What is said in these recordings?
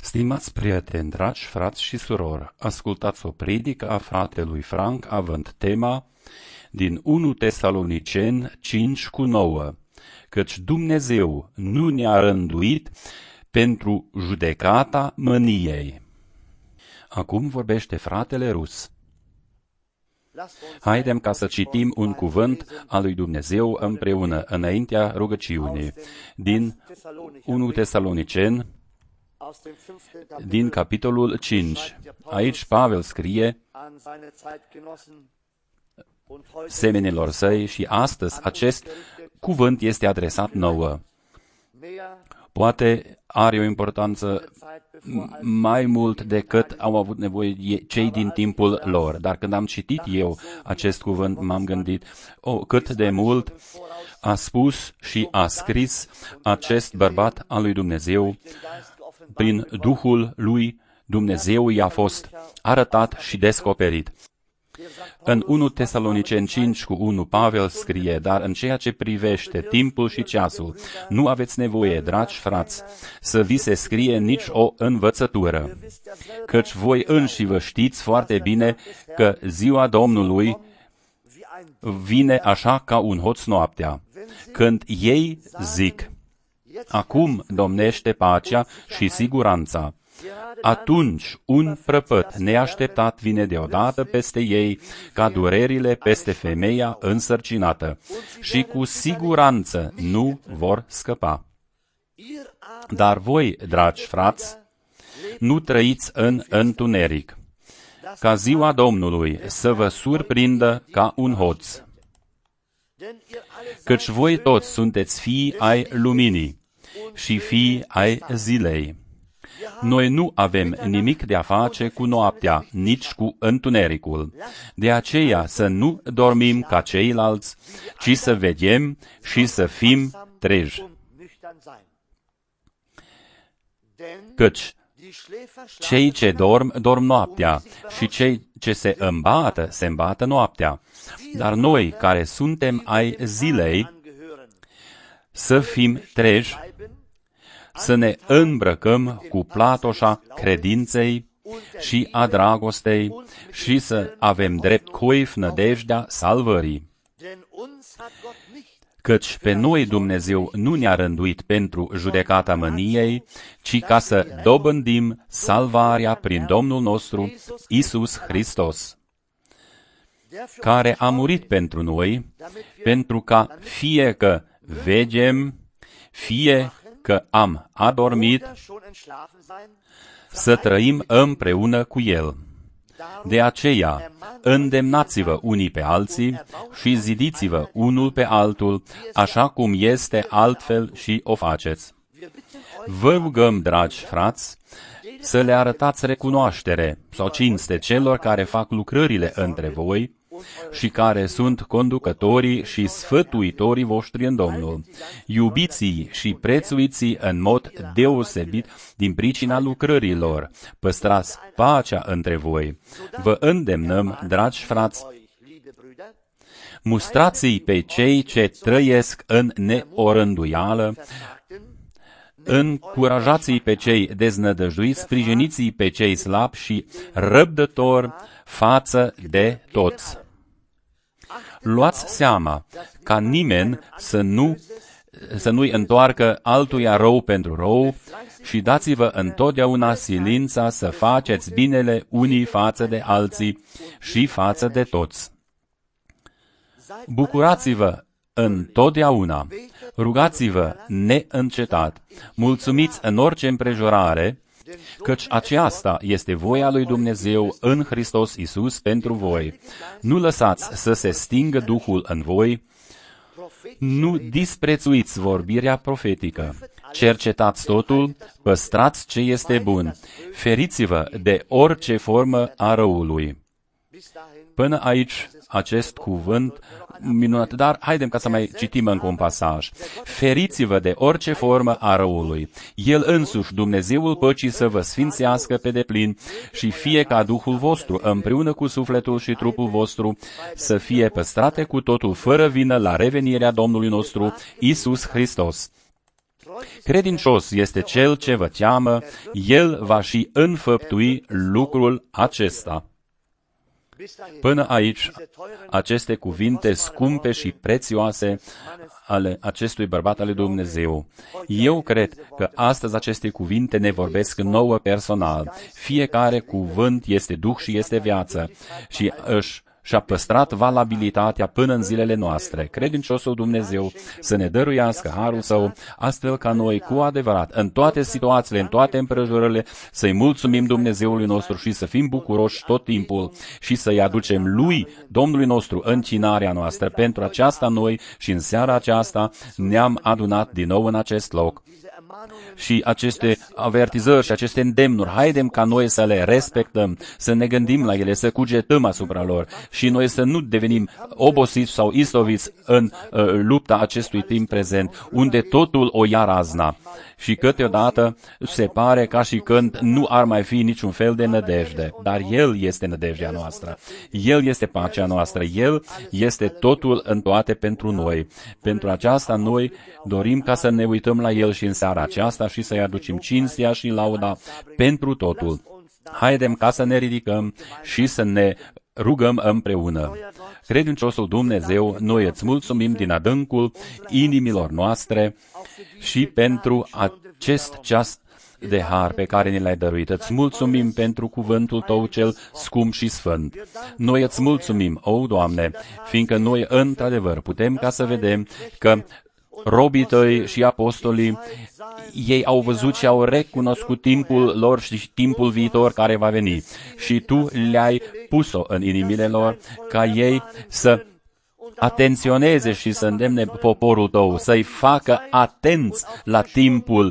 Stimați prieteni, dragi frați și surori, ascultați o predică a fratelui Frank având tema din 1 Tesaloniceni 5:9, căci Dumnezeu nu ne-a rânduit pentru judecata mâniei. Acum vorbește fratele Rus. Haidem ca să citim un cuvânt al lui Dumnezeu împreună, înaintea rugăciunii, din 1 Tesaloniceni, din capitolul 5. Aici Pavel scrie semenilor săi și astăzi acest cuvânt este adresat nouă. Poate are o importanță mai mult decât au avut nevoie cei din timpul lor. Dar când am citit eu acest cuvânt, m-am gândit, cât de mult a spus și a scris acest bărbat al lui Dumnezeu. Prin Duhul lui Dumnezeu i-a fost arătat și descoperit. În 1 Tesaloniceni 5:1 Pavel scrie, dar în ceea ce privește timpul și ceasul, nu aveți nevoie, dragi frați, să vi se scrie nici o învățătură, căci voi înși vă știți foarte bine că ziua Domnului vine așa ca un hoț noaptea, când ei zic, acum domnește pacea și siguranța. Atunci un prăpăt neașteptat vine deodată peste ei, ca durerile peste femeia însărcinată, și cu siguranță nu vor scăpa. Dar voi, dragi frați, nu trăiți în întuneric, ca ziua Domnului să vă surprindă ca un hoț. Căci voi toți sunteți fii ai luminii și fii ai zilei. Noi nu avem nimic de a face cu noaptea, nici cu întunericul. De aceea să nu dormim ca ceilalți, ci să veghem și să fim treji. Căci cei ce dorm noaptea și cei ce se îmbată noaptea. Dar noi, care suntem ai zilei, să fim treji, să ne îmbrăcăm cu platoșa credinței și a dragostei și să avem drept coif nădejdea salvării. Căci pe noi Dumnezeu nu ne-a rânduit pentru judecata mâniei, ci ca să dobândim salvarea prin Domnul nostru, Iisus Hristos, care a murit pentru noi, pentru ca fie că vegem, fie că am adormit, să trăim împreună cu El. De aceea, îndemnați-vă unii pe alții și zidiți-vă unul pe altul, așa cum este altfel și o faceți. Vă rugăm, dragi frați, să le arătați recunoaștere sau cinste celor care fac lucrările între voi și care sunt conducătorii și sfătuitorii voștri în Domnul. Iubiți-i și prețuiți-i în mod deosebit din pricina lucrărilor. Păstrați pacea între voi. Vă îndemnăm, dragi frați, mustrați-i pe cei ce trăiesc în neorânduială, încurajați-i pe cei deznădăjduiți, sprijiniți-i pe cei slabi și răbdători față de toți. Luați seama ca nimeni să nu-i întoarcă altuia rău pentru rău și dați-vă întotdeauna silința să faceți binele unii față de alții și față de toți. Bucurați-vă întotdeauna, rugați-vă neîncetat, mulțumiți în orice împrejurare, căci aceasta este voia lui Dumnezeu în Hristos Iisus pentru voi. Nu lăsați să se stingă Duhul în voi, nu disprețuiți vorbirea profetică, cercetați totul, păstrați ce este bun, feriți-vă de orice formă a răului. Până aici, acest cuvânt minunat, dar haidem ca să mai citim încă un pasaj. Feriți-vă de orice formă a răului. El însuși, Dumnezeul păcii, să vă sfințească pe deplin și fie ca Duhul vostru, împreună cu sufletul și trupul vostru, să fie păstrate cu totul fără vină la revenirea Domnului nostru, Iisus Hristos. Credincios este cel ce vă cheamă, el va și înfăptui lucrul acesta. Până aici, aceste cuvinte scumpe și prețioase ale acestui bărbat al lui Dumnezeu. Eu cred că astăzi aceste cuvinte ne vorbesc nouă personal. Fiecare cuvânt este duh și este viață și și-a păstrat valabilitatea până în zilele noastre. Credinciosul Dumnezeu să ne dăruiască harul Său, astfel ca noi cu adevărat, în toate situațiile, în toate împrejurările, să-i mulțumim Dumnezeului nostru și să fim bucuroși tot timpul și să-i aducem Lui, Domnului nostru, închinarea noastră. Pentru aceasta noi și în seara aceasta ne-am adunat din nou în acest loc. Și aceste avertizări și aceste îndemnuri, haidem ca noi să le respectăm, să ne gândim la ele, să cugetăm asupra lor și noi să nu devenim obosiți sau istoviți în lupta acestui timp prezent, unde totul o ia razna. Și câteodată se pare ca și când nu ar mai fi niciun fel de nădejde, dar El este nădejdea noastră, El este pacea noastră, El este totul în toate pentru noi. Pentru aceasta noi dorim ca să ne uităm la El și în seara aceasta și să-i aducem cinstea și lauda pentru totul. Haidem ca să ne ridicăm și să ne rugăm împreună. Credinciosul Dumnezeu, noi îți mulțumim din adâncul inimilor noastre și pentru acest ceas de har pe care ni l-ai dăruit. Îți mulțumim pentru cuvântul Tău cel scump și sfânt. Noi îți mulțumim, o Doamne, fiindcă noi într-adevăr putem ca să vedem că robii Tăi și apostolii, ei au văzut și au recunoscut timpul lor și timpul viitor care va veni. Și Tu le-ai pus-o în inimile lor ca ei să atenționeze și să îndemne poporul Tău, să-i facă atenți la timpul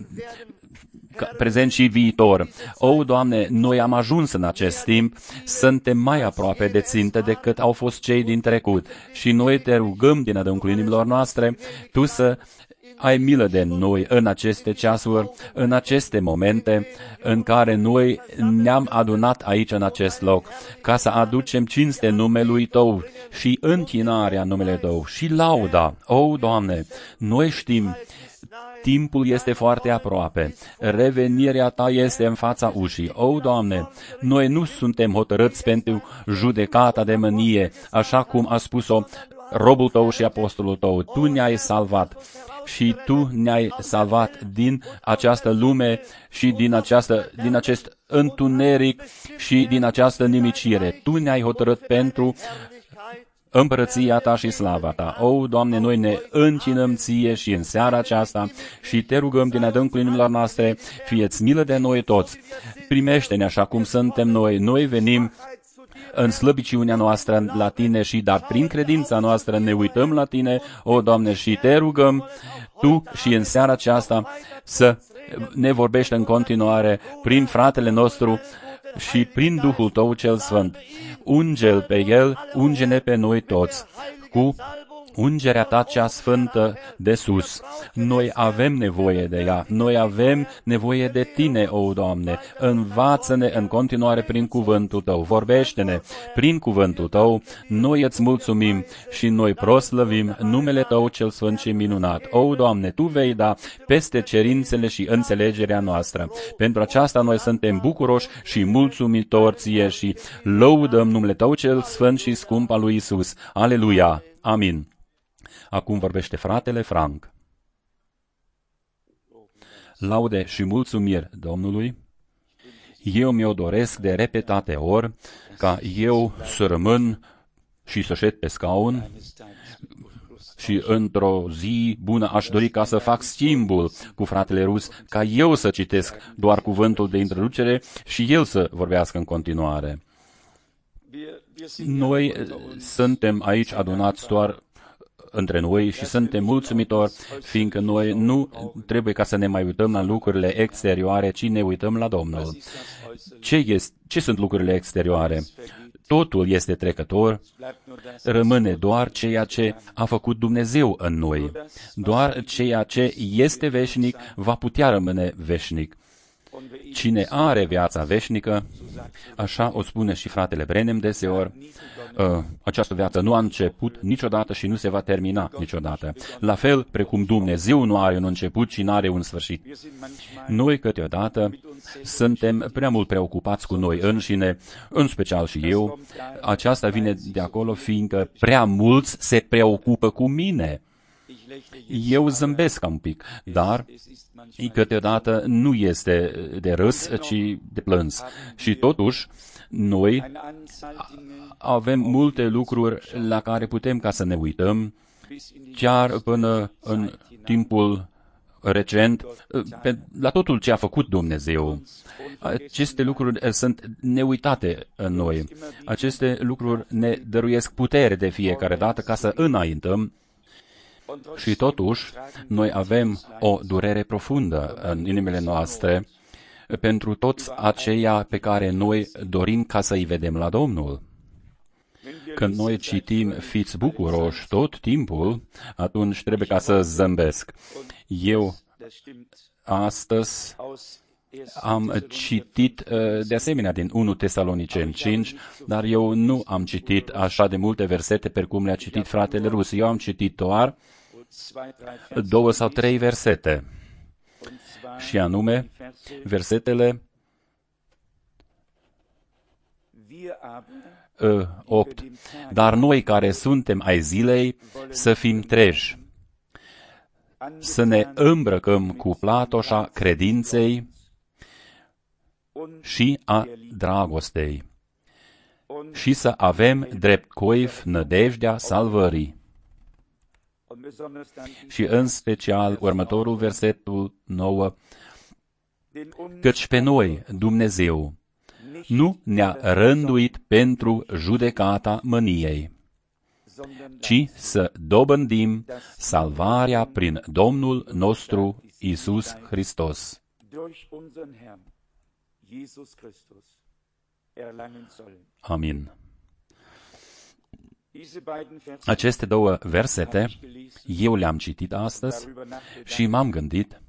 prezent și viitor. O, Doamne, noi am ajuns în acest timp, suntem mai aproape de țintă decât au fost cei din trecut și noi Te rugăm din adâncul inimilor noastre, Tu să ai milă de noi în aceste ceasuri, în aceste momente în care noi ne-am adunat aici în acest loc, ca să aducem cinste numelui Tău și închinarea numele Tău și lauda. O, Doamne, noi știm, timpul este foarte aproape. Revenirea Ta este în fața ușii. O, Doamne, noi nu suntem hotărâți pentru judecata de mânie, așa cum a spus-o robul Tău și apostolul Tău. Tu ne-ai salvat și Tu ne-ai salvat din această lume și din acest întuneric și din această nimicire. Tu ne-ai hotărât pentru împărăția Ta și slava Ta. O, Doamne, noi ne închinăm Ție și în seara aceasta și Te rugăm din adâncul inimilor noastre, fie-ți milă de noi toți. Primește-ne așa cum suntem noi. Noi venim în slăbiciunea noastră la Tine și dar prin credința noastră ne uităm la Tine, o, Doamne, și Te rugăm Tu și în seara aceasta să ne vorbești în continuare prin fratele nostru și prin Duhul Tău cel Sfânt. Unge-L pe El, unge-ne pe noi toți cu ungerea Ta cea sfântă de sus. Noi avem nevoie de ea. Noi avem nevoie de Tine, o, Doamne. Învață-ne în continuare prin cuvântul Tău. Vorbește-ne prin cuvântul Tău. Noi îți mulțumim și noi proslăvim numele Tău cel sfânt și minunat. O, Doamne, Tu vei da peste cerințele și înțelegerea noastră. Pentru aceasta noi suntem bucuroși și mulțumitori Ție și lăudăm numele Tău cel sfânt și scump al lui Isus. Aleluia! Amin. Acum vorbește fratele Frank. Laude și mulțumiri Domnului. Eu mi-o doresc de repetate ori ca eu să rămân și să șed pe scaun și într-o zi bună aș dori ca să fac schimbul cu fratele Rus, ca eu să citesc doar cuvântul de introducere și el să vorbească în continuare. Noi suntem aici adunați doar între noi și suntem mulțumitori, fiindcă noi nu trebuie ca să ne mai uităm la lucrurile exterioare, ci ne uităm la Domnul. Ce sunt lucrurile exterioare? Totul este trecător, rămâne doar ceea ce a făcut Dumnezeu în noi. Doar ceea ce este veșnic va putea rămâne veșnic. Cine are viața veșnică, așa o spune și fratele Branham deseori, această viață nu a început niciodată și nu se va termina niciodată. La fel precum Dumnezeu nu are un început și nu are un sfârșit. Noi câteodată suntem prea mult preocupați cu noi înșine, în special și eu. Aceasta vine de acolo fiindcă prea mulți se preocupă cu mine. Eu zâmbesc un pic, dar câteodată nu este de râs, ci de plâns. Și totuși, noi avem multe lucruri la care putem ca să ne uităm, chiar până în timpul recent, la totul ce a făcut Dumnezeu. Aceste lucruri sunt neuitate în noi. Aceste lucruri ne dăruiesc putere de fiecare dată ca să înaintăm. Și totuși, noi avem o durere profundă în inimile noastre pentru toți aceia pe care noi dorim ca să-i vedem la Domnul. Când noi citim fiți bucuroși tot timpul, atunci trebuie ca să zâmbesc. Eu astăzi am citit de asemenea din 1 Tesaloniceni 5, dar eu nu am citit așa de multe versete pe cum le-a citit fratele Rus. Eu am citit doar 2 sau 3 versete, și anume versetele 8. Dar noi care suntem ai zilei să fim treji, să ne îmbrăcăm cu platoșa credinței și a dragostei și să avem drept coif nădejdea salvării. Și în special următorul versetul 9, căci pe noi Dumnezeu nu ne-a rânduit pentru judecata mâniei, ci să dobândim salvarea prin Domnul nostru Iisus Hristos. Amin. Aceste 2 versete, eu le-am citit astăzi și m-am gândit,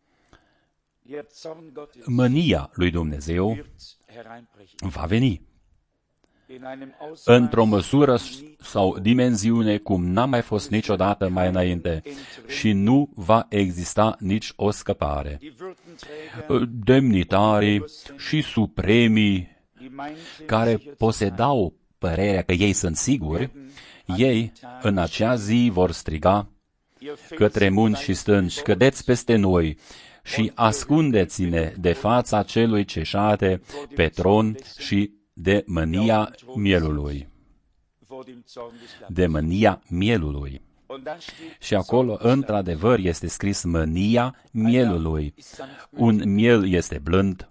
mânia lui Dumnezeu va veni într-o măsură sau dimensiune cum n-a mai fost niciodată mai înainte și nu va exista nici o scăpare. Demnitarii și supremii care posedau părerea că ei sunt siguri, ei în acea zi vor striga către munți și stânci, cădeți peste noi și ascundeți-ne de fața celui ce șade pe tron și de mânia mielului. De mânia mielului. Și acolo, într-adevăr, este scris mânia mielului. Un miel este blând.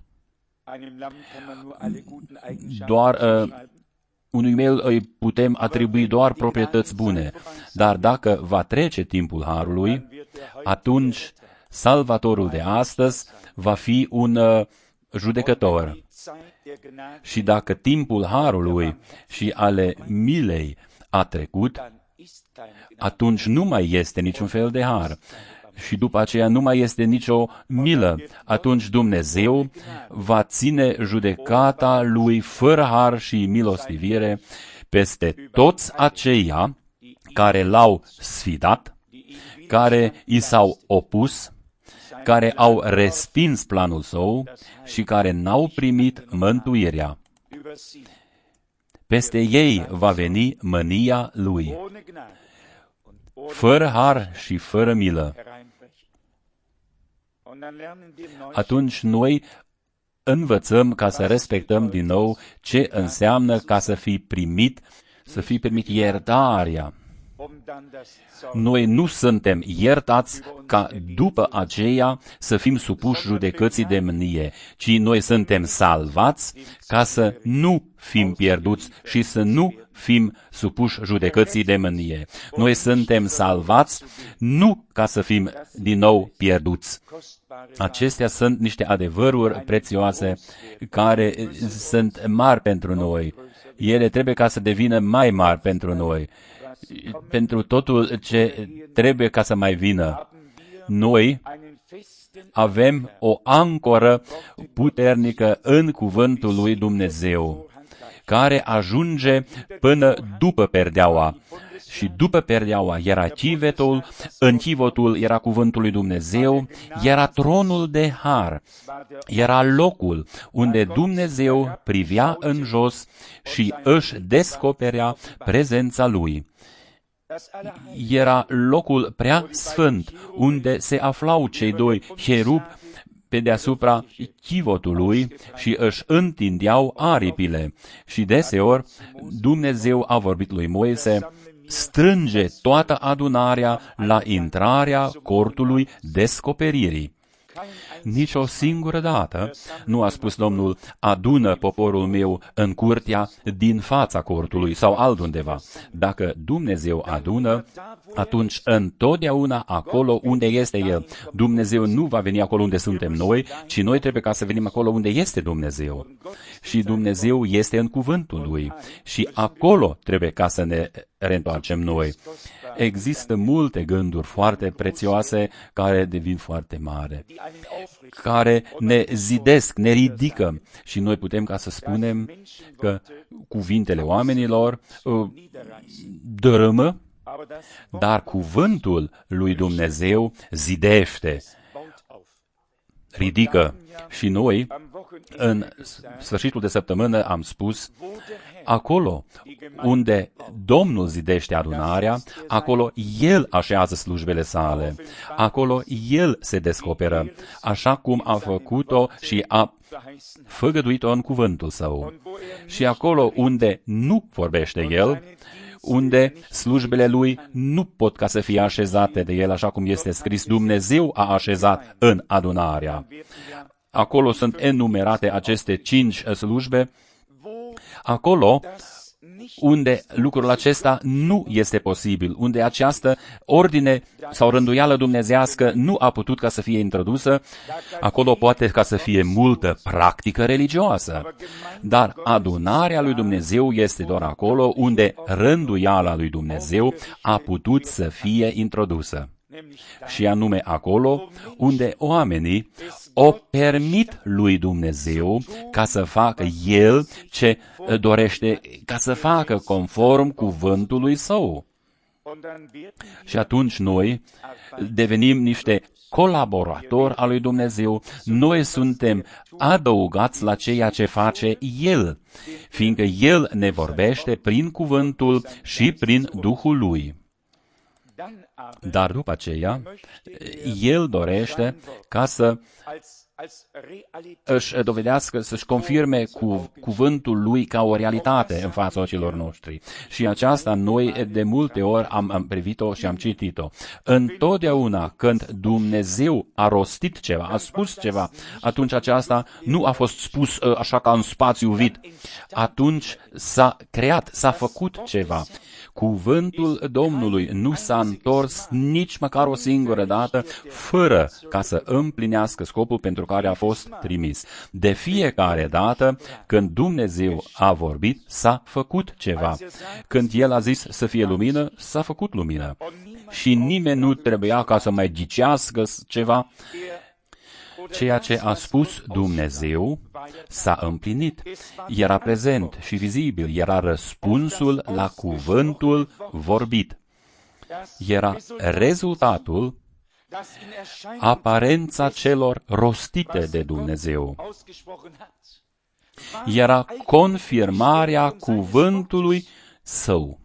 Doar unui miel îi putem atribui doar proprietăți bune. Dar dacă va trece timpul harului, atunci Salvatorul de astăzi va fi un judecător. Și dacă timpul harului și ale milei a trecut, atunci nu mai este niciun fel de har. Și după aceea nu mai este nicio milă. Atunci Dumnezeu va ține judecata lui fără har și milostivire peste toți aceia care l-au sfidat, care i s-au opus, care au respins planul său și care n-au primit mântuirea. Peste ei va veni mânia lui, fără har și fără milă. Atunci noi învățăm ca să respectăm din nou ce înseamnă ca să fii primit iertarea. Noi nu suntem iertați ca după aceea să fim supuși judecății de mânie, ci noi suntem salvați ca să nu fim pierduți și să nu fim supuși judecății de mânie. Noi suntem salvați nu ca să fim din nou pierduți. Acestea sunt niște adevăruri prețioase care sunt mari pentru noi. Ele trebuie ca să devină mai mari pentru noi. Pentru totul ce trebuie ca să mai vină. Noi avem o ancoră puternică în cuvântul lui Dumnezeu, care ajunge până după perdeaua. Și după perdeaua era chivetul, în chivotul era cuvântul lui Dumnezeu, era tronul de har, era locul unde Dumnezeu privea în jos și își descoperea prezența lui. Era locul prea sfânt, unde se aflau cei doi cherub pe deasupra chivotului și își întindeau aripile. Și deseori Dumnezeu a vorbit lui Moise: strânge toată adunarea la intrarea cortului descoperirii. Nici o singură dată nu a spus Domnul: adună poporul meu în curtea din fața cortului sau altundeva. Dacă Dumnezeu adună, atunci întotdeauna acolo unde este El. Dumnezeu nu va veni acolo unde suntem noi, ci noi trebuie ca să venim acolo unde este Dumnezeu. Și Dumnezeu este în cuvântul Lui. Și acolo trebuie ca să ne reîntoarcem noi. Există multe gânduri foarte prețioase care devin foarte mari, care ne zidesc, ne ridică și noi putem ca să spunem că cuvintele oamenilor dărâmă, dar cuvântul lui Dumnezeu zidește, ridică. Și noi, în sfârșitul de săptămână, am spus: acolo unde Domnul zidește adunarea, acolo El așează slujbele sale, acolo El se descoperă, așa cum a făcut-o și a făgăduit-o în cuvântul Său. Și acolo unde nu vorbește El, unde slujbele Lui nu pot ca să fie așezate de El, așa cum este scris, Dumnezeu a așezat în adunarea. Acolo sunt enumerate aceste 5 slujbe, acolo unde lucrul acesta nu este posibil, unde această ordine sau rânduială dumnezească nu a putut ca să fie introdusă, acolo poate ca să fie multă practică religioasă. Dar adunarea lui Dumnezeu este doar acolo unde rânduiala lui Dumnezeu a putut să fie introdusă. Și anume acolo unde oamenii o permit lui Dumnezeu ca să facă El ce dorește ca să facă conform cuvântului Său. Și atunci noi devenim niște colaboratori al lui Dumnezeu, noi suntem adăugați la ceea ce face El, fiindcă El ne vorbește prin cuvântul și prin Duhul Lui. Dar după aceea, El dorește ca să își dovedească, să-și confirme cuvântul Lui ca o realitate în fața ochilor noștri. Și aceasta noi de multe ori am privit-o și am citit-o. Întotdeauna când Dumnezeu a rostit ceva, a spus ceva, atunci aceasta nu a fost spus așa ca în spațiu vid. Atunci s-a creat, s-a făcut ceva. Cuvântul Domnului nu s-a întors nici măcar o singură dată fără ca să împlinească scopul pentru care a fost trimis. De fiecare dată când Dumnezeu a vorbit, s-a făcut ceva. Când El a zis să fie lumină, s-a făcut lumină. Și nimeni nu trebuia ca să mai ghicească ceva. Ceea ce a spus Dumnezeu s-a împlinit. Era prezent și vizibil. Era răspunsul la cuvântul vorbit. Era rezultatul, aparența celor rostite de Dumnezeu. Era confirmarea cuvântului Său.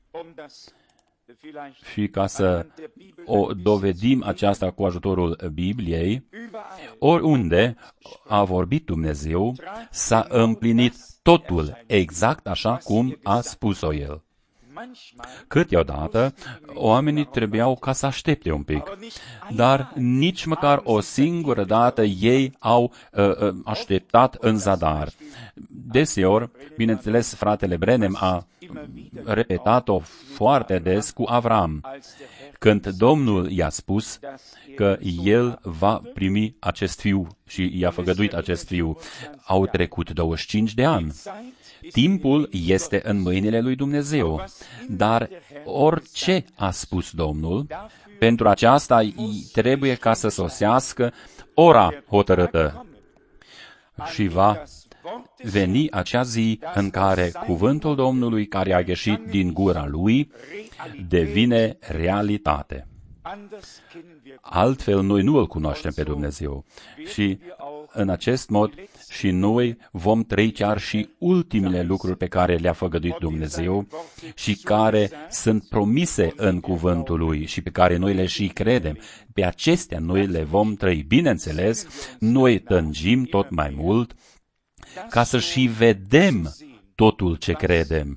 Și ca să o dovedim aceasta cu ajutorul Bibliei, oriunde a vorbit Dumnezeu, s-a împlinit totul exact așa cum a spus-o El. Câteodată, oamenii trebuiau ca să aștepte un pic, dar nici măcar o singură dată ei au așteptat în zadar. Deseori, bineînțeles, fratele Branham a repetat-o foarte des cu Avram, când Domnul i-a spus că el va primi acest fiu și i-a făgăduit acest fiu. Au trecut 25 de ani. Timpul este în mâinile lui Dumnezeu, dar orice a spus Domnul, Pentru aceasta trebuie ca să sosească ora hotărâtă. Și va veni acea zi în care cuvântul Domnului care a ieșit din gura Lui devine realitate. Altfel noi nu îl cunoaștem pe Dumnezeu. Și în acest mod și noi vom trăi chiar și ultimele lucruri pe care le-a făgăduit Dumnezeu și care sunt promise în cuvântul Lui și pe care noi le și credem. Pe acestea noi le vom trăi. Bineînțeles, noi tângim tot mai mult ca să și vedem totul ce credem.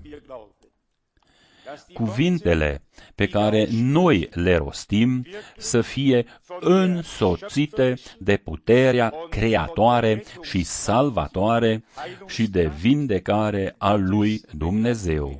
Cuvintele pe care noi le rostim să fie însoțite de puterea creatoare și salvatoare și de vindecare a lui Dumnezeu.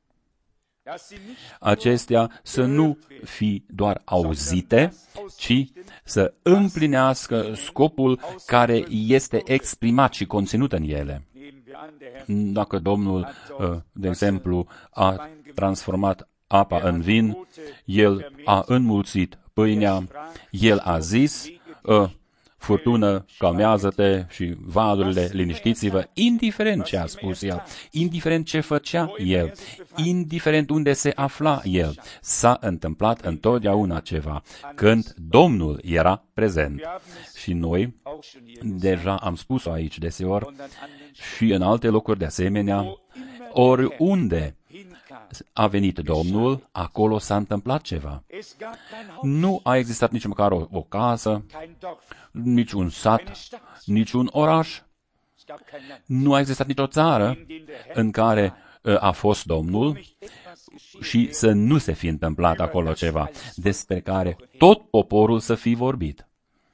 Acestea să nu fi doar auzite, ci să împlinească scopul care este exprimat și conținut în ele. Dacă Domnul, de exemplu, a transformat apa în vin, El a înmulțit pâinea, El a zis, furtună, calmează-te și valurile, liniștiți-vă, indiferent ce a spus El, indiferent ce făcea El, indiferent unde se afla El, s-a întâmplat întotdeauna ceva, când Domnul era prezent. Și noi, deja am spus-o aici deseori, și în alte locuri de asemenea, oriunde a venit Domnul, acolo s-a întâmplat ceva. Nu a existat nici măcar o casă, nici un sat, nici un oraș. Nu a existat nicio țară în care a fost Domnul și să nu se fi întâmplat acolo ceva, despre care tot poporul să fi vorbit.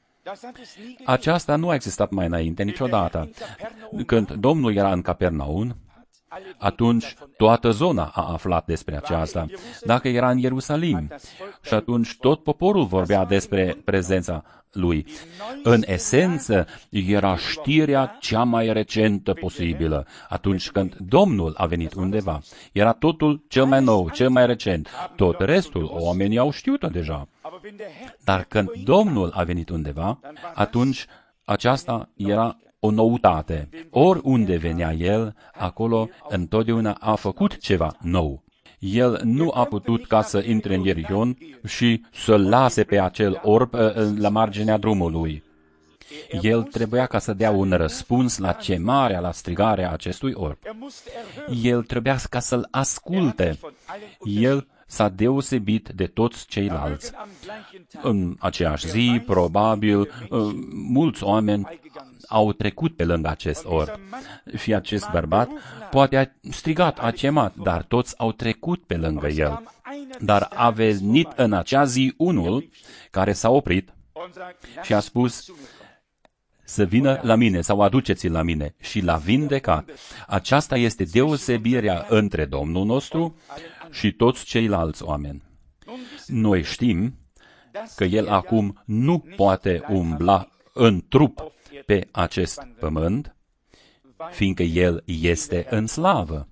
Aceasta nu a existat mai înainte niciodată. Când Domnul era în Capernaum, atunci toată zona a aflat despre aceasta. Dacă era în Ierusalim, și atunci tot poporul vorbea despre prezența lui. În esență, era știrea cea mai recentă posibilă. Atunci când Domnul a venit undeva, era totul cel mai nou, cel mai recent. Tot restul, oamenii au știut-o deja. Dar când Domnul a venit undeva, atunci aceasta era o noutate. Oriunde venea El, acolo întotdeauna a făcut ceva nou. El nu a putut ca să intre în Ierion și să-l lase pe acel orb la marginea drumului. El trebuia ca să dea un răspuns la chemarea, la strigarea acestui orb. El trebuia ca să-l asculte. El s-a deosebit de toți ceilalți. În aceeași zi, probabil, mulți oameni au trecut pe lângă acest orb. Și acest bărbat poate a strigat, a chemat, dar toți au trecut pe lângă el. Dar a venit în acea zi unul care s-a oprit și a spus, să vină la mine sau aduceți-l la mine, și l-a vindecat. Aceasta este deosebirea între Domnul nostru și toți ceilalți oameni. Noi știm că El acum nu poate umbla în trup pe acest pământ, fiindcă El este în slavă.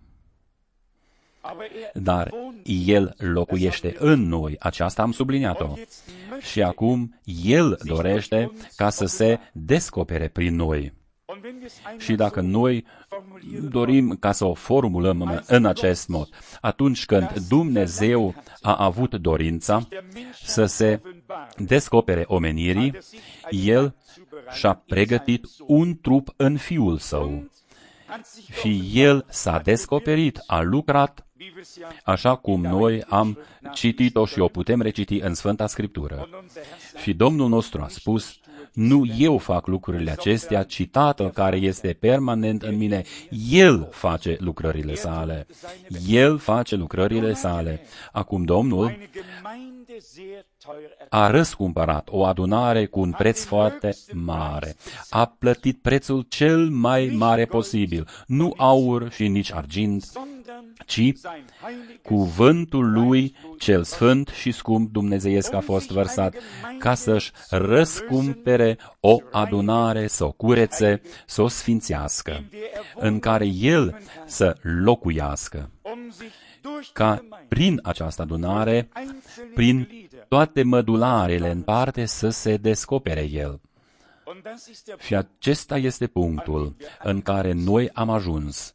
Dar El locuiește în noi, aceasta am subliniat-o. Și acum El dorește ca să se descopere prin noi. Și dacă noi dorim ca să o formulăm în acest mod, atunci când Dumnezeu a avut dorința să se descopere omenirii, El și-a pregătit un trup în Fiul Său. Și El s-a descoperit, a lucrat, așa cum noi am citit-o și o putem reciti în Sfânta Scriptură. Și Domnul nostru a spus, nu eu fac lucrurile acestea, ci Tatăl care este permanent în mine, El face lucrările sale. El face lucrările sale. Acum Domnul a răscumpărat o adunare cu un preț foarte mare. A plătit prețul cel mai mare posibil, nu aur și nici argint, ci cuvântul Lui cel sfânt și scump dumnezeiesc a fost vărsat ca să-și răscumpere o adunare, să o curețe, să o sfințească, în care El să locuiască, ca prin această adunare, prin toate mădularele în parte să se descopere El. Și acesta este punctul în care noi am ajuns.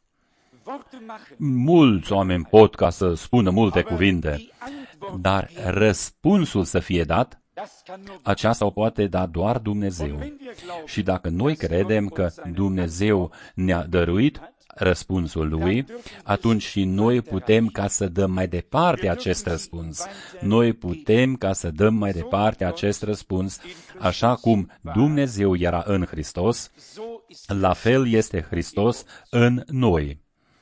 Mulți oameni pot ca să spună multe cuvinte, dar răspunsul să fie dat, aceasta o poate da doar Dumnezeu. Și dacă noi credem că Dumnezeu ne-a dăruit răspunsul Lui, atunci și noi putem ca să dăm mai departe acest răspuns. Noi putem ca să dăm mai departe acest răspuns, așa cum Dumnezeu era în Hristos, la fel este Hristos în noi.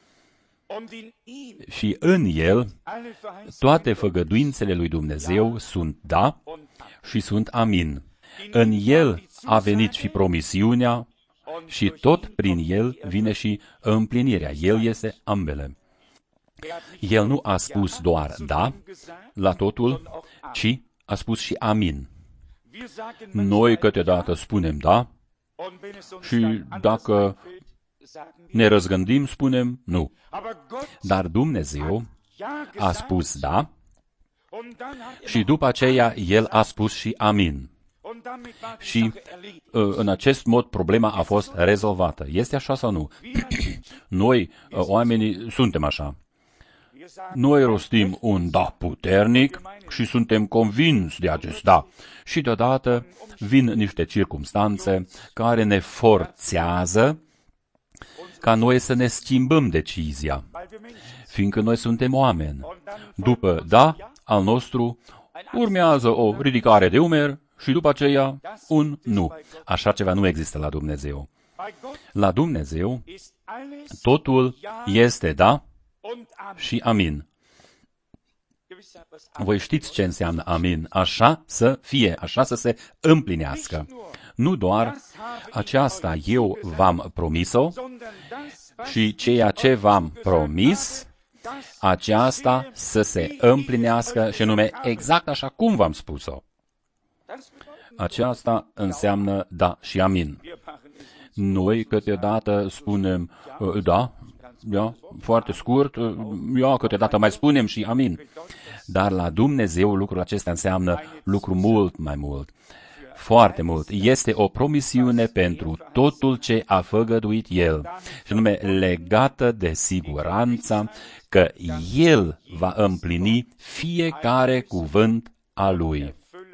Și în El, toate făgăduințele lui Dumnezeu sunt da și sunt amin. În El a venit și promisiunea și tot prin El vine și împlinirea. El este ambele. El nu a spus doar da la totul, ci a spus și amin. Noi câteodată spunem da și dacă ne răzgândim, spunem nu. Dar Dumnezeu a spus da și după aceea El a spus și amin. Și în acest mod problema a fost rezolvată. Este așa sau nu? Noi, oamenii, suntem așa. Noi rostim un da puternic și suntem convinși de acest da. Și deodată vin niște circumstanțe care ne forțează ca noi să ne schimbăm decizia, fiindcă noi suntem oameni. După da al nostru urmează o ridicare de umeri și după aceea un nu. Așa ceva nu există la Dumnezeu. La Dumnezeu totul este da și amin. Voi știți ce înseamnă amin. Așa să fie, așa să se împlinească. Nu doar aceasta eu v-am promis-o și ceea ce v-am promis, aceasta să se împlinească și anume exact așa cum v-am spus-o. Aceasta înseamnă da și amin. Noi câteodată spunem da, foarte scurt, câteodată mai spunem și amin. Dar la Dumnezeu lucrul acesta înseamnă lucru mult mai mult. Foarte mult. Este o promisiune pentru totul ce a făgăduit El, și anume legată de siguranța că El va împlini fiecare cuvânt al Lui.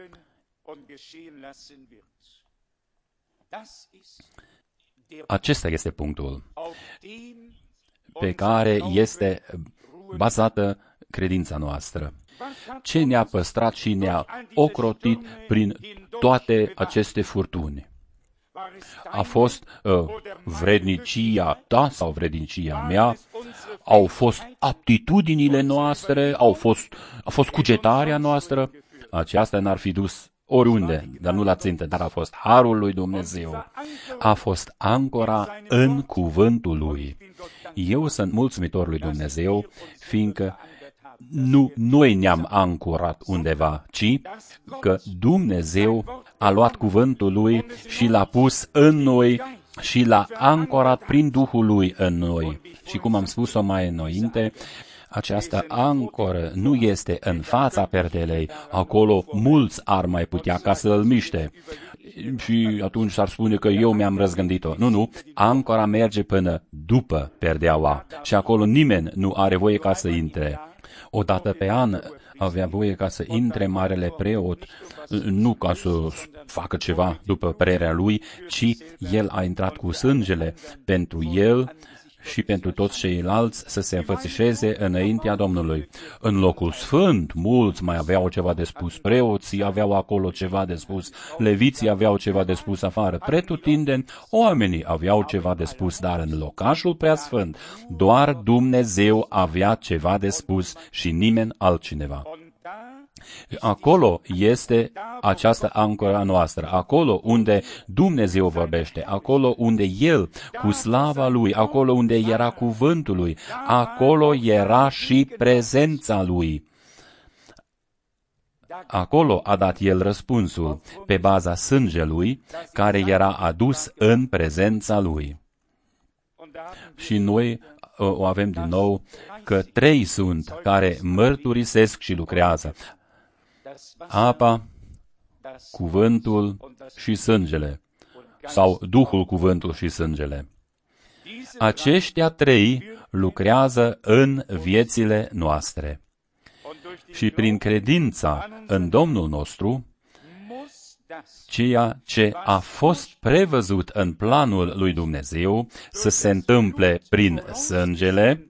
Acesta este punctul pe care este bazată credința noastră. Ce ne-a păstrat și ne-a ocrotit prin toate aceste furtuni? A fost vrednicia ta sau vrednicia mea? Au fost aptitudinile noastre? A fost cugetarea noastră? Aceasta n-ar fi dus oriunde, dar nu la țintă, dar a fost harul lui Dumnezeu. A fost ancora în cuvântul lui. Eu sunt mulțumitor lui Dumnezeu, fiindcă nu noi ne-am ancorat undeva, ci că Dumnezeu a luat cuvântul lui și l-a pus în noi și l-a ancorat prin Duhul lui în noi. Și cum am spus-o mai înainte, această ancoră nu este în fața perdelei, acolo mulți ar mai putea ca să îl miște. Și atunci s-ar spune că eu mi-am răzgândit-o. Nu, ancora merge până după perdeaua și acolo nimeni nu are voie ca să intre. O dată pe an avea voie ca să intre marele preot, nu ca să facă ceva după părerea lui, ci el a intrat cu sângele pentru el și pentru toți ceilalți să se înfățișeze înaintea Domnului. În locul sfânt, mulți mai aveau ceva de spus, preoții aveau acolo ceva de spus, leviții aveau ceva de spus afară, pretutindeni, oamenii aveau ceva de spus, dar în locașul preasfânt, doar Dumnezeu avea ceva de spus și nimeni altcineva. Acolo este această ancoră noastră, acolo unde Dumnezeu vorbește, acolo unde El, cu slava Lui, acolo unde era cuvântul Lui, acolo era și prezența Lui. Acolo a dat El răspunsul, pe baza sângelui care era adus în prezența Lui. Și noi o avem din nou că 3 sunt care mărturisesc și lucrează. apa, cuvântul și sângele, sau Duhul, cuvântul și sângele. Aceștia trei lucrează în viețile noastre. Și prin credința în Domnul nostru, ceea ce a fost prevăzut în planul lui Dumnezeu să se întâmple prin sângele,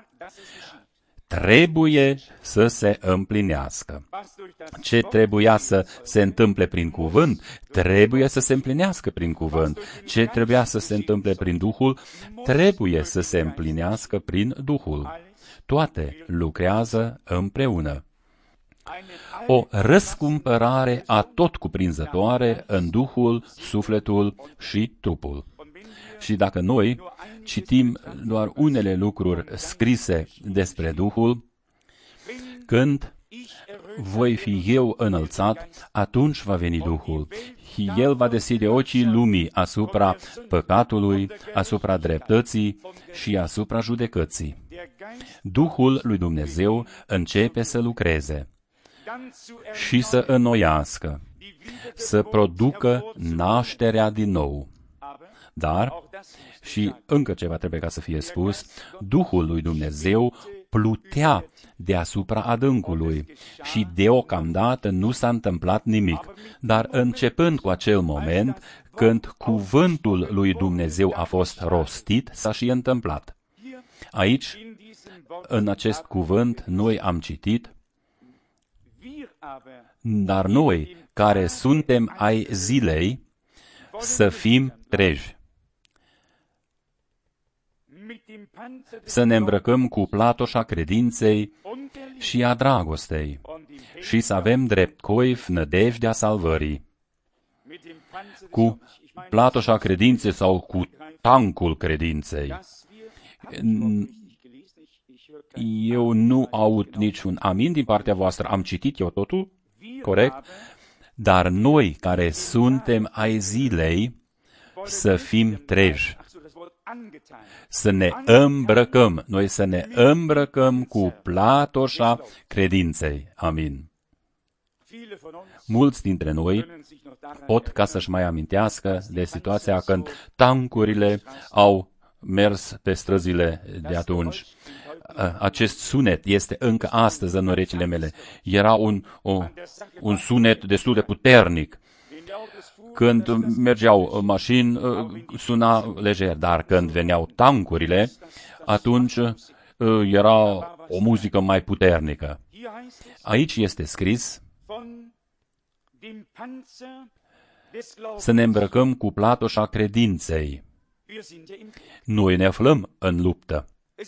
trebuie să se împlinească. Ce trebuia să se întâmple prin cuvânt, trebuie să se împlinească prin cuvânt. Ce trebuia să se întâmple prin Duhul, trebuie să se împlinească prin Duhul. Toate lucrează împreună. O răscumpărare atotcuprinzătoare în Duhul, sufletul și trupul. Și dacă noi citim doar unele lucruri scrise despre Duhul, când voi fi eu înălțat, atunci va veni Duhul. Și El va deschide ochii lumii asupra păcatului, asupra dreptății și asupra judecății. Duhul lui Dumnezeu începe să lucreze și să înnoiască, să producă nașterea din nou. Dar, și încă ceva trebuie ca să fie spus, Duhul lui Dumnezeu plutea deasupra adâncului și deocamdată nu s-a întâmplat nimic. Dar începând cu acel moment, când cuvântul lui Dumnezeu a fost rostit, s-a și întâmplat. Aici, în acest cuvânt, noi am citit, dar noi, care suntem ai zilei, să fim treji. Să ne îmbrăcăm cu platoșa credinței și a dragostei și să avem drept coif nădejdea salvării. Cu platoșa credinței sau cu tancul credinței. Eu nu aud niciun amin din partea voastră. Am citit eu totul? Corect? Dar noi care suntem ai zilei să fim treji. Să ne îmbrăcăm, noi să ne îmbrăcăm cu platoșa credinței. Amin. Mulți dintre noi pot ca să-și mai amintească de situația când tancurile au mers pe străzile de atunci. Acest sunet este încă astăzi în urechile mele. Era un sunet destul de puternic. Când mergeau mașini, suna lejer, dar când veneau tancurile, atunci era o muzică mai puternică. Aici este scris să ne îmbrăcăm cu platoșa credinței. Noi ne aflăm în luptă.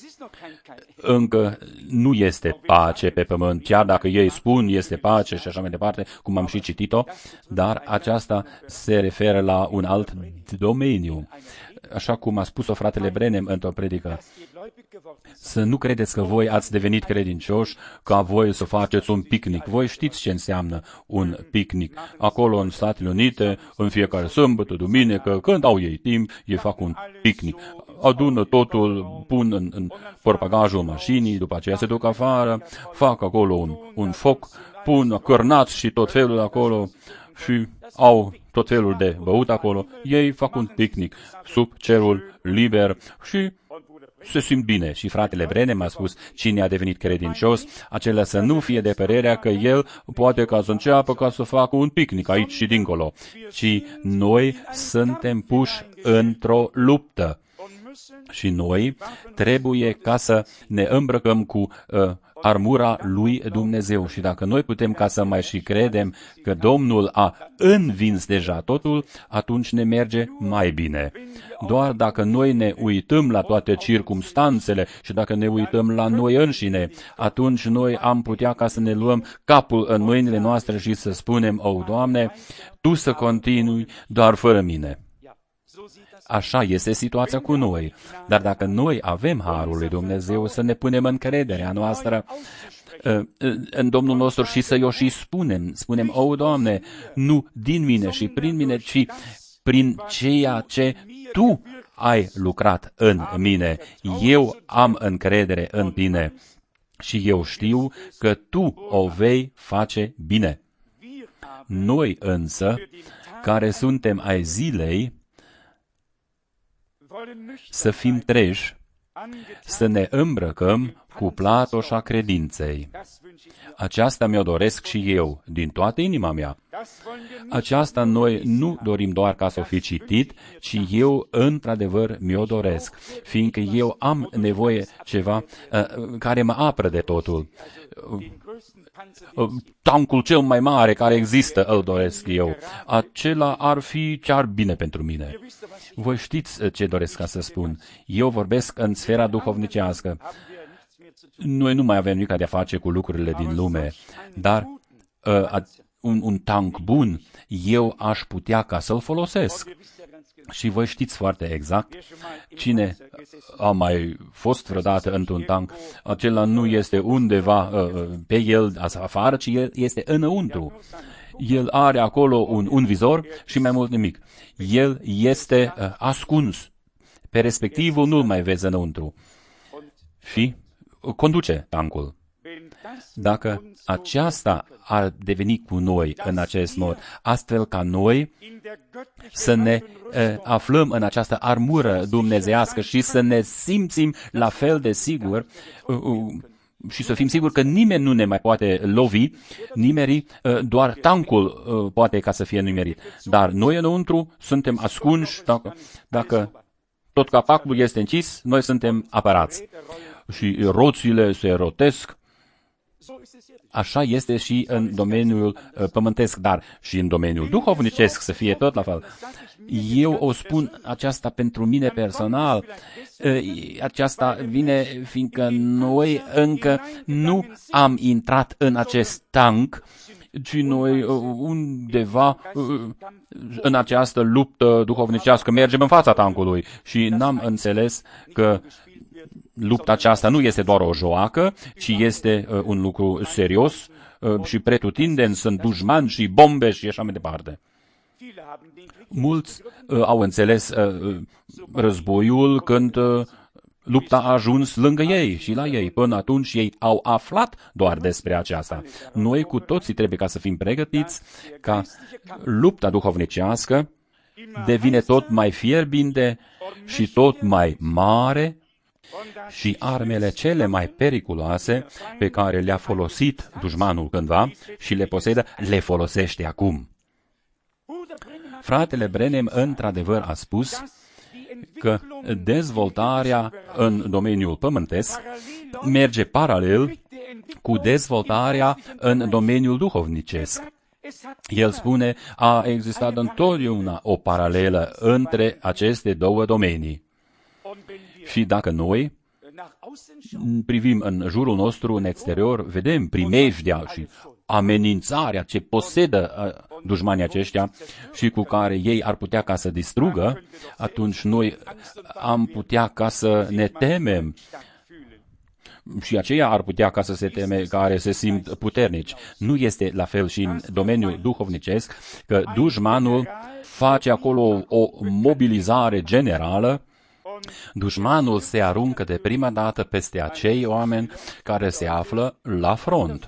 Încă nu este pace pe pământ, chiar dacă ei spun este pace și așa mai departe, cum am și citit-o, dar aceasta se referă la un alt domeniu. Așa cum a spus-o fratele Brenem într-o predică. Să nu credeți că voi ați devenit credincioși ca voi să faceți un picnic. Voi știți ce înseamnă un picnic. Acolo în Statele Unite, în fiecare sâmbătă, duminică, când au ei timp, ei fac un picnic. Adună totul, pun în portbagajul mașinii, după aceea se duc afară, fac acolo un foc, pun cărnați și tot felul acolo și au tot felul de băut acolo. Ei fac un picnic sub cerul liber și se simt bine. Și fratele Brenem a spus, cine a devenit credincios, acela să nu fie de părerea că el poate ca să înceapă ca să facă un picnic aici și dincolo, ci noi suntem puși într-o luptă. Și noi trebuie ca să ne îmbrăcăm cu armura lui Dumnezeu. Și dacă noi putem ca să mai și credem că Domnul a învins deja totul, atunci ne merge mai bine. Doar dacă noi ne uităm la toate circumstanțele și dacă ne uităm la noi înșine, atunci noi am putea ca să ne luăm capul în mâinile noastre și să spunem, o, Doamne, Tu să continui doar fără mine. Așa este situația cu noi. Dar dacă noi avem harul lui Dumnezeu să ne punem încrederea noastră în Domnul nostru și să i-o și spunem, o, Doamne, nu din mine și prin mine, ci prin ceea ce Tu ai lucrat în mine. Eu am încredere în Tine și eu știu că Tu o vei face bine. Noi însă, care suntem ai zilei, să fim treji, să ne îmbrăcăm cu platoșa credinței. Aceasta mi-o doresc și eu, din toată inima mea. Aceasta noi nu dorim doar ca să o fi citit, ci eu într-adevăr mi-o doresc, fiindcă eu am nevoie ceva care mă apără de totul. Tancul cel mai mare care există îl doresc eu. Acela ar fi chiar bine pentru mine. Voi știți ce doresc ca să spun. Eu vorbesc în sfera duhovnicească. Noi nu mai avem nimic de a face cu lucrurile din lume, dar un tank bun, eu aș putea ca să-l folosesc. Și voi știți foarte exact, cine a mai fost vreodată într-un tank, acela nu este undeva pe el afară, ci el este înăuntru. El are acolo un vizor și mai mult nimic. El este ascuns. Pe respectivul nu-l mai vezi înăuntru. Și conduce tancul. Dacă aceasta ar deveni cu noi în acest mod, astfel ca noi să ne aflăm în această armură dumnezeiască și să ne simțim la fel de sigur și să fim siguri că nimeni nu ne mai poate lovi, nimerii, doar tancul poate ca să fie nimerit. Dar noi înăuntru suntem ascunși, dacă tot capacul este închis, noi suntem apărați. Și roțile se rotesc. Așa este și în domeniul pământesc, dar și în domeniul duhovnicesc să fie tot la fel. Eu o spun aceasta pentru mine personal. Aceasta vine fiindcă noi încă nu am intrat în acest tank, ci noi undeva în această luptă duhovnicească mergem în fața tancului și n-am înțeles că lupta aceasta nu este doar o joacă, ci este un lucru serios și pretutindeni sunt dușmani și bombe și așa mai departe. Mulți au înțeles războiul când lupta a ajuns lângă ei și la ei. Până atunci ei au aflat doar despre aceasta. Noi cu toții trebuie ca să fim pregătiți ca lupta duhovnicească devine tot mai fierbinte și tot mai mare și armele cele mai periculoase pe care le-a folosit dușmanul cândva și le posedă, le folosește acum. Fratele Branham într-adevăr a spus că dezvoltarea în domeniul pământesc merge paralel cu dezvoltarea în domeniul duhovnicesc. El spune, a existat întotdeauna o paralelă între aceste două domenii. Și dacă noi privim în jurul nostru, în exterior, vedem primejdia și amenințarea ce posedă dușmanii aceștia și cu care ei ar putea ca să distrugă, atunci noi am putea ca să ne temem. Și aceia ar putea ca să se teme care se simt puternici. Nu este la fel și în domeniul duhovnicesc, că dușmanul face acolo o mobilizare generală. Dușmanul se aruncă de prima dată peste acei oameni care se află la front.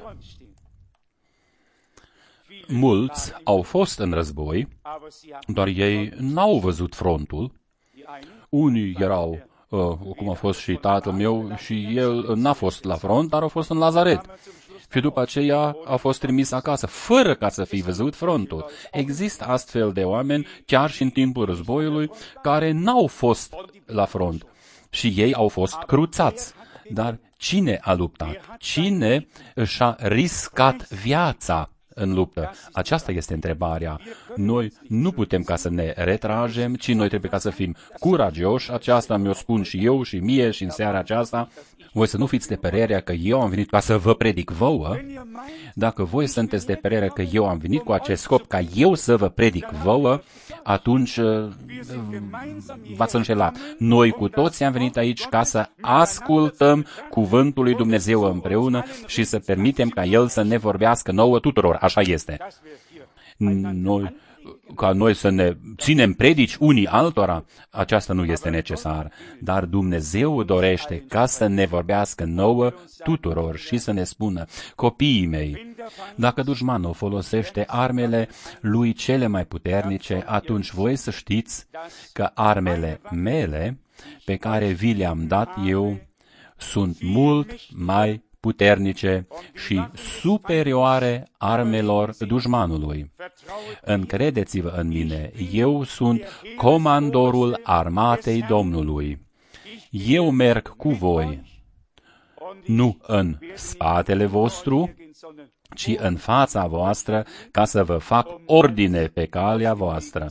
Mulți au fost în război, dar ei n-au văzut frontul. Unii erau, cum a fost și tatăl meu, și el n-a fost la front, dar a fost în Lazaret. Și după aceea a fost trimis acasă, fără ca să fi văzut frontul. Există astfel de oameni, chiar și în timpul războiului, care n-au fost la front. Și ei au fost cruțați. Dar cine a luptat? Cine și-a riscat viața în luptă? Aceasta este întrebarea. Noi nu putem ca să ne retragem, ci noi trebuie ca să fim curagioși. Aceasta mi-o spun și eu și mie și în seara aceasta. Voi să nu fiți de părerea că eu am venit ca să vă predic vouă. Dacă voi sunteți de părere că eu am venit cu acest scop ca eu să vă predic vouă, atunci v-ați înșelat. Noi cu toți am venit aici ca să ascultăm cuvântul lui Dumnezeu împreună și să permitem ca El să ne vorbească nouă tuturor. Așa este. Ca noi să ne ținem predici unii altora, aceasta nu este necesar. Dar Dumnezeu dorește ca să ne vorbească nouă tuturor și să ne spună, copiii mei, Dacă dușmanul folosește armele lui cele mai puternice, atunci voi să știți că armele mele, pe care vi le-am dat eu, sunt mult mai puternice și superioare armelor dușmanului. Încredeți-vă în mine, eu sunt comandorul armatei Domnului. Eu merg cu voi, nu în spatele vostru, ci în fața voastră, ca să vă fac ordine pe calea voastră.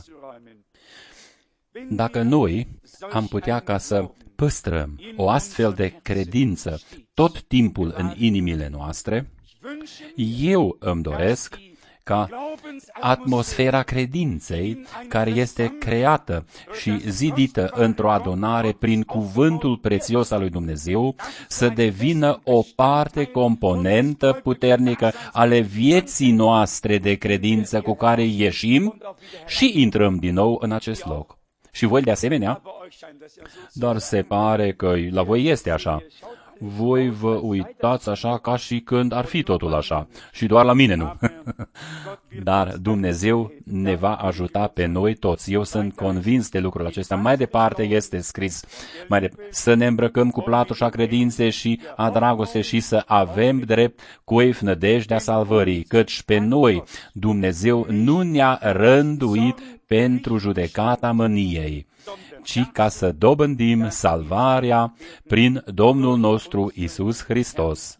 Dacă noi am putea ca să păstrăm o astfel de credință tot timpul în inimile noastre, eu îmi doresc ca atmosfera credinței, care este creată și zidită într-o adunare prin cuvântul prețios al lui Dumnezeu, să devină o parte componentă puternică ale vieții noastre de credință cu care ieșim și intrăm din nou în acest loc. Și voi de asemenea, dar se pare că la voi este așa. Voi vă uitați așa ca și când ar fi totul așa. Și doar la mine nu. Dar Dumnezeu ne va ajuta pe noi toți. Eu sunt convins de lucrul acesta. Mai departe este scris. Să ne îmbrăcăm cu platoșa credinței și a dragostei și să avem drept coif nădejdea salvării. Căci pe noi Dumnezeu nu ne-a rânduit pentru judecata mâniei, ci ca să dobândim salvarea prin Domnul nostru Iisus Hristos.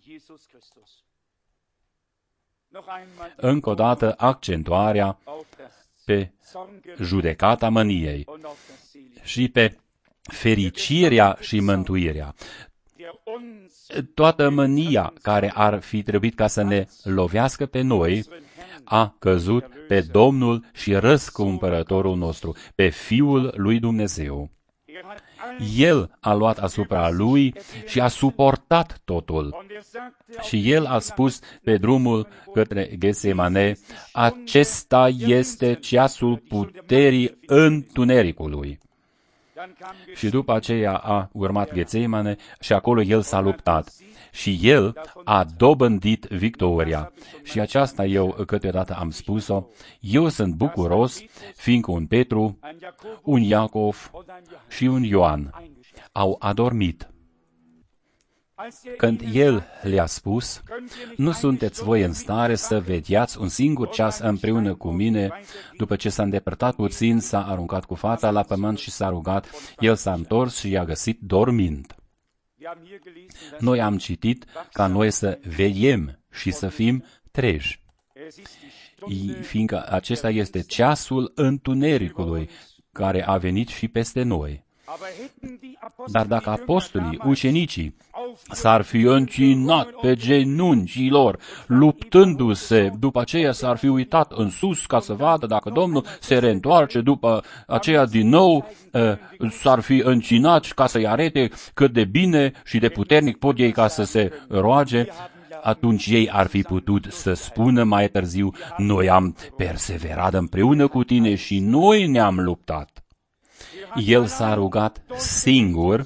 Încă o dată accentuarea pe judecata mâniei și pe fericirea și mântuirea. Toată mânia care ar fi trebuit ca să ne lovească pe noi a căzut pe Domnul și răscumpărătorul nostru, pe Fiul lui Dumnezeu. El a luat asupra lui și a suportat totul. Și el a spus pe drumul către Getsemane, acesta este ceasul puterii întunericului. Și după aceea a urmat Getsemane și acolo el s-a luptat. Și el a dobândit victoria. Și aceasta eu câteodată am spus-o. Eu sunt bucuros, fiindcă un Petru, un Iacov și un Ioan au adormit. Când el le-a spus, nu sunteți voi în stare să vegheați un singur ceas împreună cu mine? După ce s-a îndepărtat puțin, s-a aruncat cu fața la pământ și s-a rugat. El s-a întors și i-a găsit dormind. Noi am citit ca noi să veghem și să fim treji, fiindcă acesta este ceasul întunericului care a venit și peste noi. Dar dacă apostolii, ucenicii, s-ar fi încinat pe genunchii lor, luptându-se, după aceea s-ar fi uitat în sus ca să vadă dacă Domnul se reîntoarce, după aceea din nou s-ar fi încinat ca să-i arete cât de bine și de puternic pot ei ca să se roage, atunci ei ar fi putut să spună mai târziu, noi am perseverat împreună cu tine și noi ne-am luptat. El s-a rugat singur,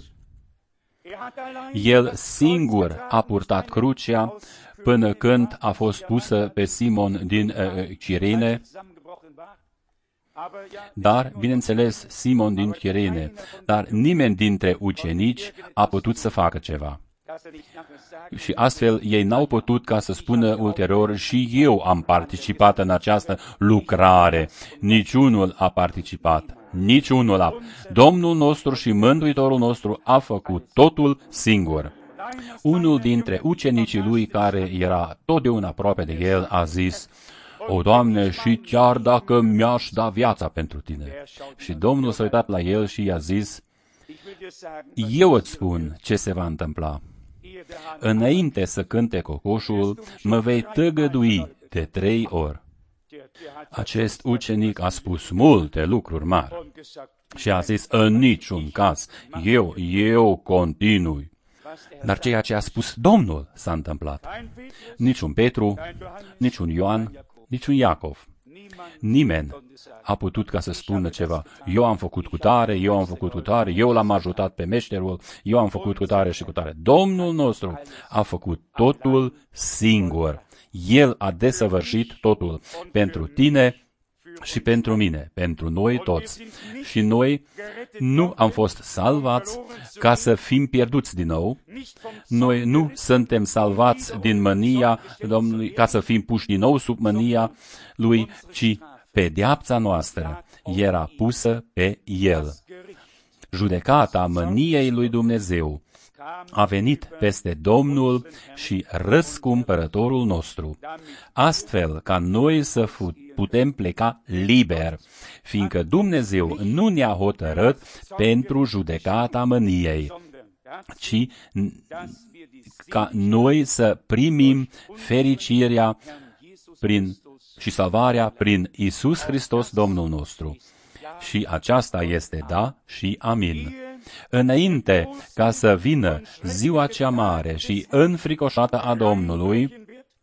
el singur a purtat crucea până când a fost pusă pe Simon din Cirene, dar, bineînțeles, Simon din Cirene, dar nimeni dintre ucenici a putut să facă ceva. Și astfel ei n-au putut ca să spună ulterior și eu am participat în această lucrare. Niciunul a participat. Niciunul. Domnul nostru și Mântuitorul nostru a făcut totul singur. Unul dintre ucenicii lui, care era totdeauna aproape de el, a zis, o, Doamne, și chiar dacă mi-aș da viața pentru tine. Și Domnul s-a uitat la el și i-a zis, eu îți spun ce se va întâmpla. Înainte să cânte cocoșul, mă vei tăgădui de 3 ori. Acest ucenic a spus multe lucruri mari și a zis, în niciun caz, eu continui. Dar ceea ce a spus Domnul s-a întâmplat. Nici un Petru, nici un Ioan, nici un Iacov, Nimeni a putut ca să spună ceva. Eu am făcut cu tare, eu am făcut cu tare, eu l-am ajutat pe meșterul, eu am făcut cu tare și cu tare. Domnul nostru a făcut totul singur. El a desăvârșit totul pentru tine și pentru mine, pentru noi toți. Și noi nu am fost salvați ca să fim pierduți din nou. Noi nu suntem salvați din mânia Domnului ca să fim puși din nou sub mânia Lui, ci pedeapsa noastră era pusă pe El. Judecata mâniei lui Dumnezeu a venit peste Domnul și răscumpărătorul nostru, astfel ca noi să putem pleca liber, fiindcă Dumnezeu nu ne-a hotărât pentru judecata mâniei, ci ca noi să primim fericirea și salvarea prin Iisus Hristos Domnul nostru. Și aceasta este da și amin. Înainte ca să vină ziua cea mare și înfricoșată a Domnului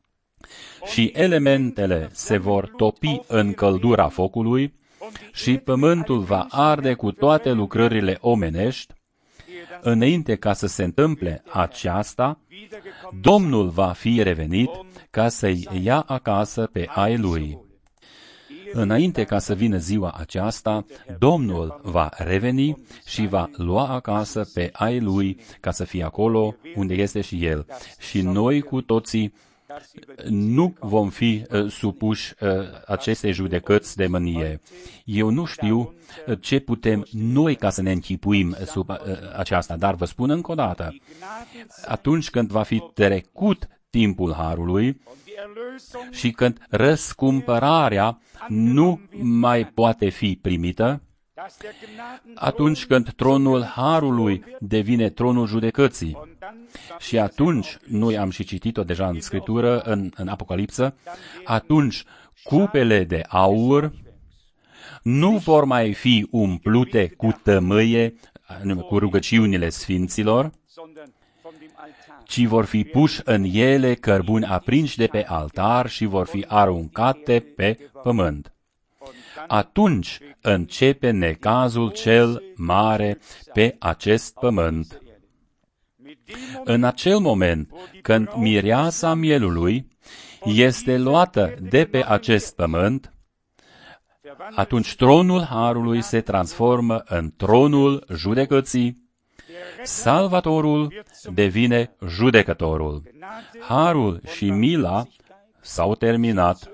și elementele se vor topi în căldura focului și pământul va arde cu toate lucrările omenești, înainte ca să se întâmple aceasta, Domnul va fi revenit ca să-i ia acasă pe ai Lui. Înainte ca să vină ziua aceasta, Domnul va reveni și va lua acasă pe ai Lui ca să fie acolo unde este și El. Și noi cu toții nu vom fi supuși acestei judecăți de mânie. Eu nu știu ce putem noi ca să ne închipuim sub aceasta, dar vă spun încă o dată, atunci când va fi trecut timpul harului și când răscumpărarea nu mai poate fi primită, atunci când tronul harului devine tronul judecății. Și atunci, noi am și citit-o deja în Scriptură, în Apocalipsă, atunci cupele de aur nu vor mai fi umplute cu tămâie, cu rugăciunile sfinților, ci vor fi puși în ele cărbuni aprinși de pe altar și vor fi aruncate pe pământ. Atunci începe necazul cel mare pe acest pământ. În acel moment, când mireasa mielului este luată de pe acest pământ, atunci tronul harului se transformă în tronul judecății. Salvatorul devine judecătorul. Harul și mila s-au terminat.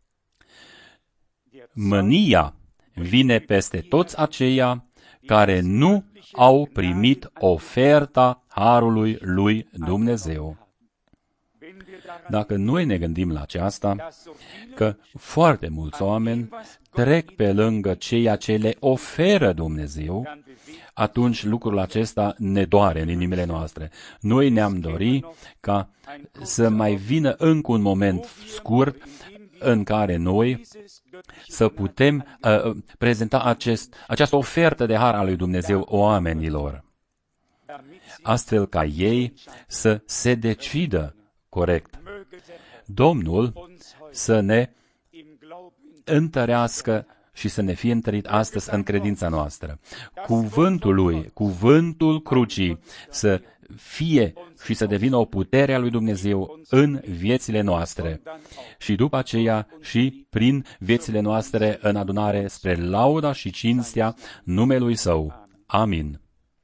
Mânia vine peste toți aceia care nu au primit oferta harului lui Dumnezeu. Dacă noi ne gândim la aceasta, că foarte mulți oameni trec pe lângă ceea ce le oferă Dumnezeu, atunci lucrul acesta ne doare în inimile noastre. Noi ne-am dorit ca să mai vină încă un moment scurt în care noi să putem prezenta această ofertă de har al lui Dumnezeu oamenilor, astfel ca ei să se decidă corect. Domnul să ne întărească și să ne fie întărit astăzi în credința noastră. Cuvântul Lui, cuvântul crucii, să fie și să devină o putere a lui Dumnezeu în viețile noastre și după aceea și prin viețile noastre în adunare spre lauda și cinstea numelui Său. Amin.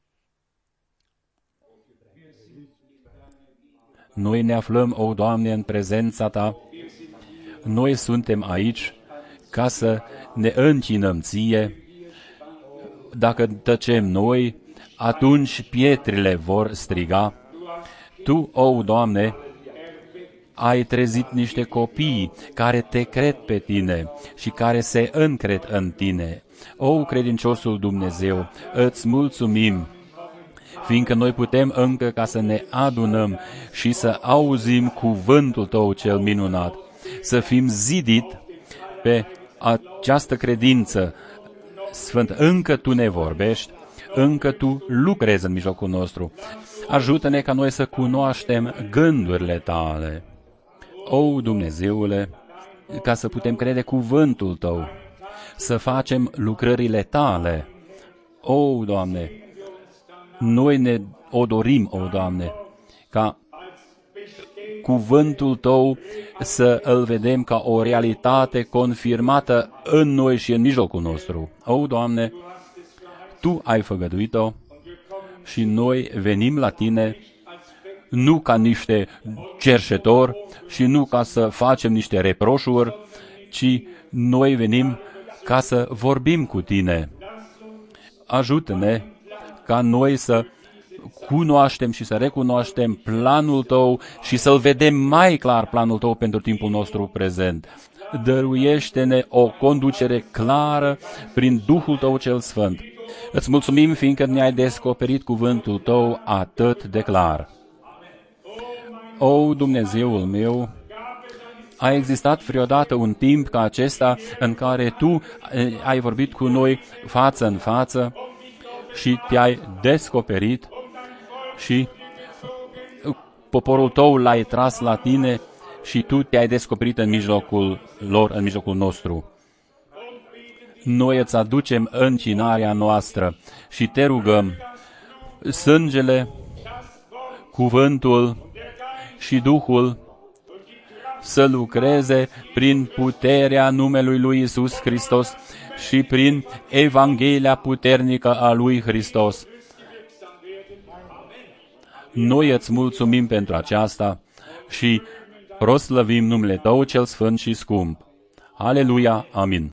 Noi ne aflăm, o Doamne, în prezența Ta. Noi suntem aici ca să ne închinăm Ție. Dacă tăcem noi, atunci pietrele vor striga. Tu, o Doamne, ai trezit niște copii care te cred pe Tine și care se încred în Tine. O, credinciosul Dumnezeu, îți mulțumim, fiindcă noi putem încă ca să ne adunăm și să auzim cuvântul Tău cel minunat, să fim zidit pe această credință. Sfânt, încă Tu ne vorbești, încă Tu lucrezi în mijlocul nostru. Ajută-ne ca noi să cunoaștem gândurile Tale. O, Dumnezeule, ca să putem crede cuvântul Tău, să facem lucrările Tale. O, Doamne, noi ne o dorim, o, Doamne, ca cuvântul Tău să îl vedem ca o realitate confirmată în noi și în mijlocul nostru. O, Doamne, Tu ai făgăduit-o și noi venim la Tine nu ca niște cerșetori și nu ca să facem niște reproșuri, ci noi venim ca să vorbim cu Tine. Ajută-ne ca noi să cunoaștem și să recunoaștem planul Tău și să-L vedem mai clar planul Tău pentru timpul nostru prezent. Dăruiește-ne o conducere clară prin Duhul Tău cel Sfânt. Îți mulțumim fiindcă ne-ai descoperit cuvântul Tău atât de clar. O, Dumnezeul meu, a existat vreodată un timp ca acesta în care Tu ai vorbit cu noi față în față și Te-ai descoperit și poporul Tău l-ai tras la Tine și Tu Te-ai descoperit în mijlocul lor, în mijlocul nostru. Noi îți aducem încinarea noastră și Te rugăm, sângele, cuvântul și Duhul să lucreze prin puterea numelui lui Iisus Hristos și prin Evanghelia puternică a lui Hristos. Noi îți mulțumim pentru aceasta și proslăvim numele Tău cel sfânt și scump. Aleluia, amin.